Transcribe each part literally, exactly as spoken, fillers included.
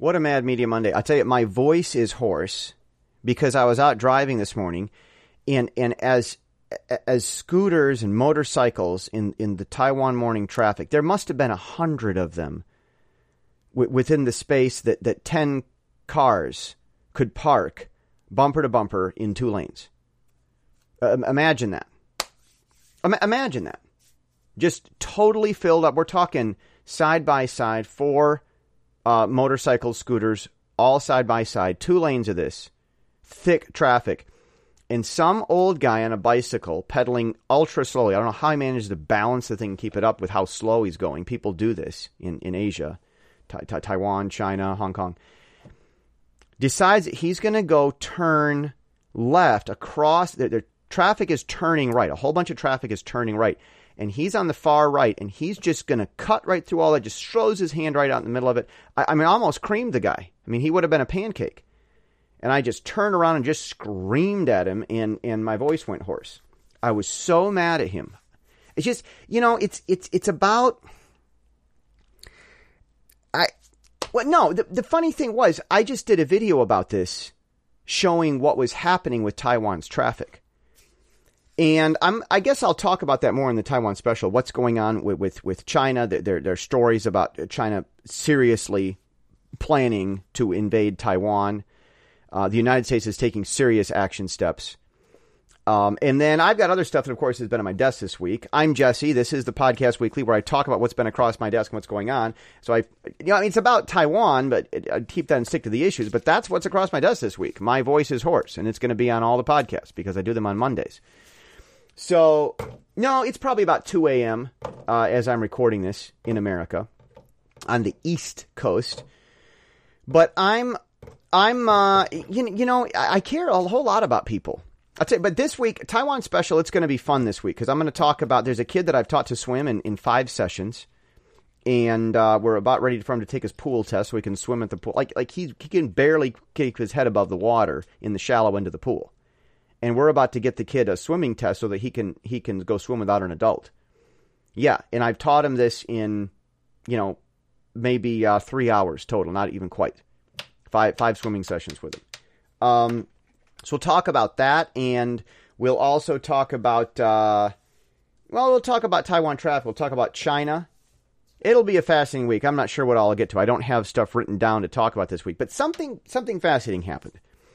What a mad Media Monday. I tell you, my voice is hoarse because I was out driving this morning, and, and as as scooters and motorcycles in, in the Taiwan morning traffic, there must have been a hundred of them w- within the space that, that ten cars could park bumper to bumper in two lanes. Uh, imagine that. Um, imagine that. Just totally filled up. We're talking side by side, four uh, motorcycles, scooters, all side by side, two lanes of this, thick traffic, and some old guy on a bicycle pedaling ultra slowly. I don't know how he manages to balance the thing and keep it up with how slow he's going. People do this in, in Asia, ta- ta- Taiwan, China, Hong Kong. Decides that he's going to go turn left across. The, the traffic is turning right. A whole bunch of traffic is turning right. And he's on the far right, and he's just going to cut right through all that, just throws his hand right out in the middle of it. I, I mean, I almost creamed the guy. I mean, he would have been a pancake. And I just turned around and just screamed at him, and, and my voice went hoarse. I was so mad at him. It's just, you know, it's it's it's about... I well, no, the, the funny thing was, I just did a video about this, showing what was happening with Taiwan's traffic. And I'm, I guess I'll talk about that more in the Taiwan special. What's going on with, with, with China? There, there are stories about China seriously planning to invade Taiwan. Uh, the United States is taking serious action steps. Um, and then I've got other stuff that, of course, has been on my desk this week. I'm Jesse. This is the Podcast Weekly, where I talk about what's been across my desk and what's going on. So I, you know, I mean, it's about Taiwan, but I keep that and stick to the issues. But that's what's across my desk this week. My voice is hoarse, and it's going to be on all the podcasts because I do them on Mondays. So, no, it's probably about two a.m. Uh, as I'm recording this in America on the East Coast. But I'm, I'm, uh, you, you know, I care a whole lot about people. I'll tell you, but this week, Taiwan special, it's going to be fun this week because I'm going to talk about, there's a kid that I've taught to swim in, in five sessions. And uh, we're about ready for him to take his pool test so he can swim at the pool. Like, like he, he can barely keep his head above the water in the shallow end of the pool. And we're about to get the kid a swimming test so that he can he can go swim without an adult. Yeah, and I've taught him this in, you know, maybe uh, three hours total, not even quite. Five five swimming sessions with him. Um, so we'll talk about that, and we'll also talk about, uh, well, we'll talk about Taiwan traffic. We'll talk about China. It'll be a fascinating week. I'm not sure what all I'll get to. I don't have stuff written down to talk about this week, but something something fascinating happened.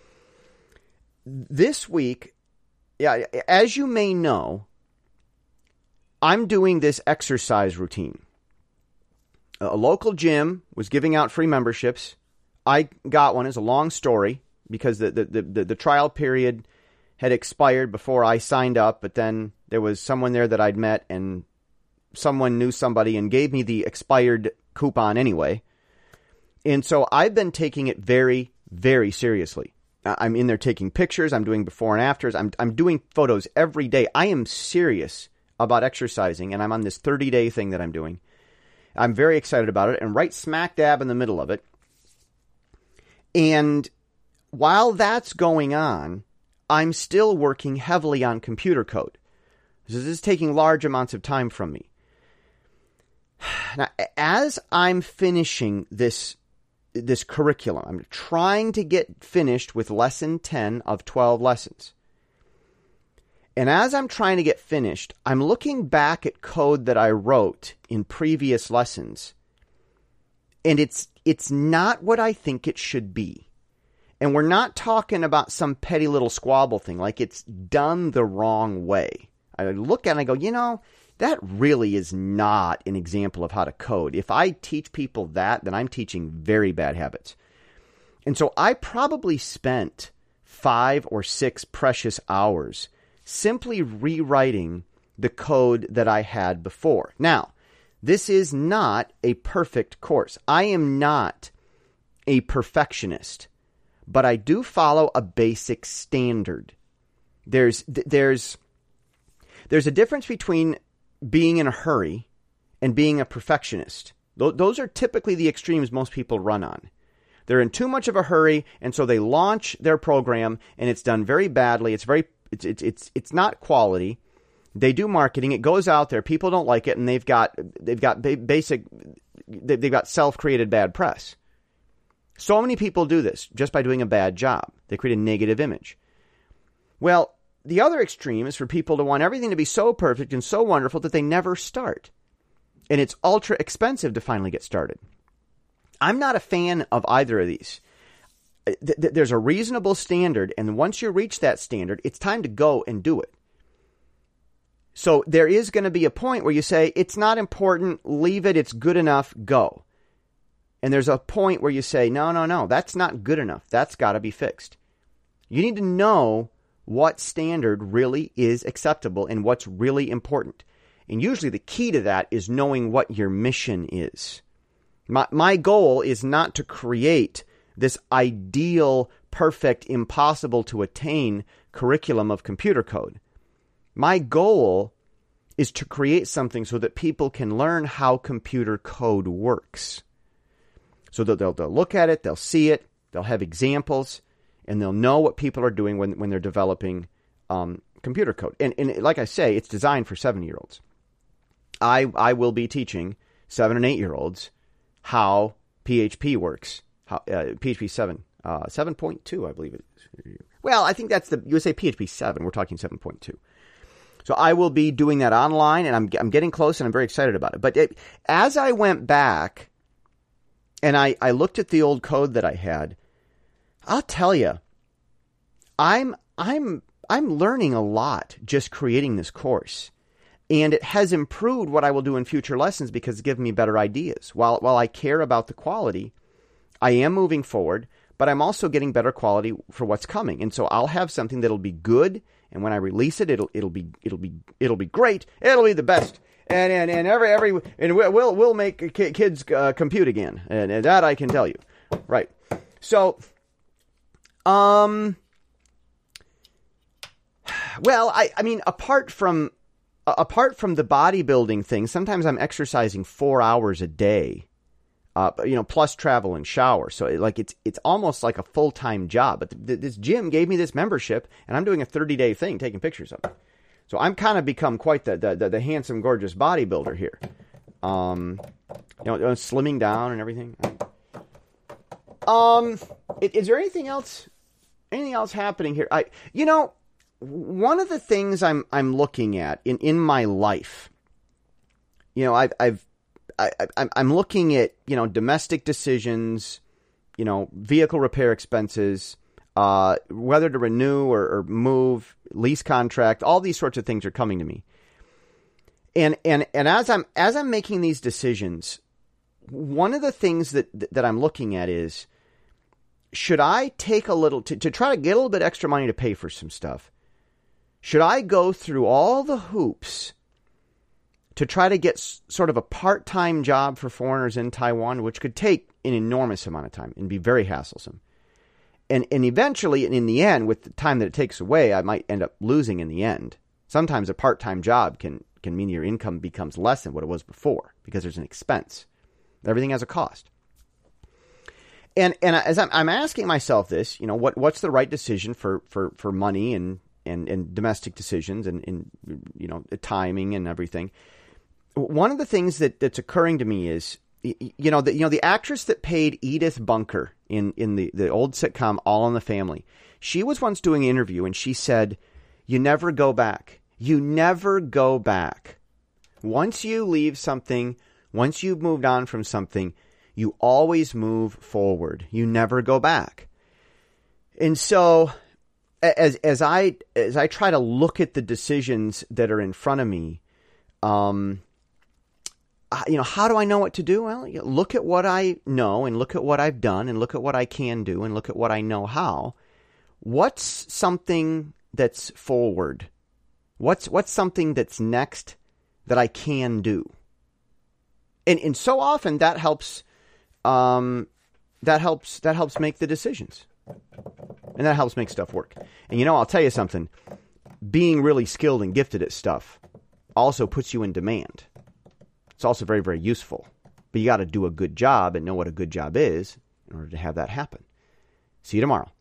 This week, yeah, as you may know, I'm doing this exercise routine. A local gym was giving out free memberships. I got one. It's a long story because the, the, the, the trial period had expired before I signed up, but then there was someone there that I'd met, and someone knew somebody and gave me the expired coupon anyway. And so I've been taking it very, very seriously. I'm in there taking pictures. I'm doing before and afters. I'm I'm doing photos every day. I am serious about exercising, and I'm on this thirty-day thing that I'm doing. I'm very excited about it, and right smack dab in the middle of it. And while that's going on, I'm still working heavily on computer code. This is taking large amounts of time from me. Now, as I'm finishing this this curriculum, I'm trying to get finished with lesson ten of twelve lessons. And as I'm trying to get finished, I'm looking back at code that I wrote in previous lessons, and it's it's not what I think it should be. And we're not talking about some petty little squabble thing, like it's done the wrong way. I look at it and I go, you know, that really is not an example of how to code. If I teach people that, then I'm teaching very bad habits. And so I probably spent five or six precious hours simply rewriting the code that I had before. Now, this is not a perfect course. I am not a perfectionist, but I do follow a basic standard. There's there's there's a difference between being in a hurry and being a perfectionist. Those are typically the extremes most people run on. They're in too much of a hurry, and so they launch their program, and it's done very badly. It's very it's it's it's it's not quality. They do marketing. It goes out there. People don't like it, and they've got they've got basic they've got self-created bad press. So many people do this just by doing a bad job. They create a negative image. Well, the other extreme is for people to want everything to be so perfect and so wonderful that they never start. And it's ultra expensive to finally get started. I'm not a fan of either of these. There's a reasonable standard, and once you reach that standard, it's time to go and do it. So there is going to be a point where you say, it's not important, leave it, it's good enough, go. And there's a point where you say, no, no, no, that's not good enough. That's got to be fixed. You need to know what standard really is acceptable and what's really important. And usually the key to that is knowing what your mission is. My, my goal is not to create this ideal, perfect, impossible to attain curriculum of computer code. My goal is to create something so that people can learn how computer code works. So that they'll, they'll look at it, they'll see it, they'll have examples, and they'll know what people are doing when, when they're developing um, computer code. And, and like I say, it's designed for seven-year-olds. I I will be teaching seven- and eight-year-olds how P H P works, how uh, P H P seven, uh, seven point two, I believe it is. Well, I think that's the, you would say P H P seven, we're talking seven point two. So I will be doing that online, and I'm I'm getting close, and I'm very excited about it. But it, as I went back and I, I looked at the old code that I had, I'll tell you, I'm I'm I'm learning a lot just creating this course, and it has improved what I will do in future lessons because it's given me better ideas. While while I care about the quality, I am moving forward, but I'm also getting better quality for what's coming, and so I'll have something that'll be good. And when I release it, it'll it'll be it'll be it'll be great. It'll be the best, and and, and every every and we'll we'll make kids uh, compute again, and, and that I can tell you, right? So, um, well, I I mean, apart from uh, apart from the bodybuilding thing, sometimes I'm exercising four hours a day, uh, you know, plus travel and shower. So like it's it's almost like a full time job. But th- this gym gave me this membership, and I'm doing a thirty day thing, taking pictures of it. So I'm kind of become quite the the, the, the handsome, gorgeous bodybuilder here. Um, you know, slimming down and everything. Um, is there anything else? Anything else happening here? I, you know, one of the things I'm I'm looking at in, in my life. You know, I've I've I, I I'm looking at you know domestic decisions, you know, vehicle repair expenses, uh, whether to renew or, or move, lease contract, all these sorts of things are coming to me. And and and as I'm as I'm making these decisions, one of the things that that I'm looking at is, should I take a little to, to try to get a little bit extra money to pay for some stuff? Should I go through all the hoops to try to get s- sort of a part-time job for foreigners in Taiwan, which could take an enormous amount of time and be very hasslesome? And and eventually, and in the end, with the time that it takes away, I might end up losing in the end. Sometimes a part-time job can, can mean your income becomes less than what it was before because there's an expense. Everything has a cost. And and as I'm, I'm asking myself this, you know, what what's the right decision for, for, for money and, and, and domestic decisions and, and, you know, the timing and everything. One of the things that, that's occurring to me is, you know, the, you know, the actress that played Edith Bunker in, in the, the old sitcom All in the Family, she was once doing an interview and she said, you never go back. You never go back. Once you leave something, once you've moved on from something, you always move forward. You never go back. And so as as I as I try to look at the decisions that are in front of me, um, you know, how do I know what to do? Well, you look at what I know and look at what I've done and look at what I can do and look at what I know how. What's something that's forward? What's what's something that's next that I can do? And and so often that helps um that helps that helps make the decisions. And that helps make stuff work. And you know, I'll tell you something. Being really skilled and gifted at stuff also puts you in demand. It's also very, very useful. But you got to do a good job and know what a good job is in order to have that happen. See you tomorrow.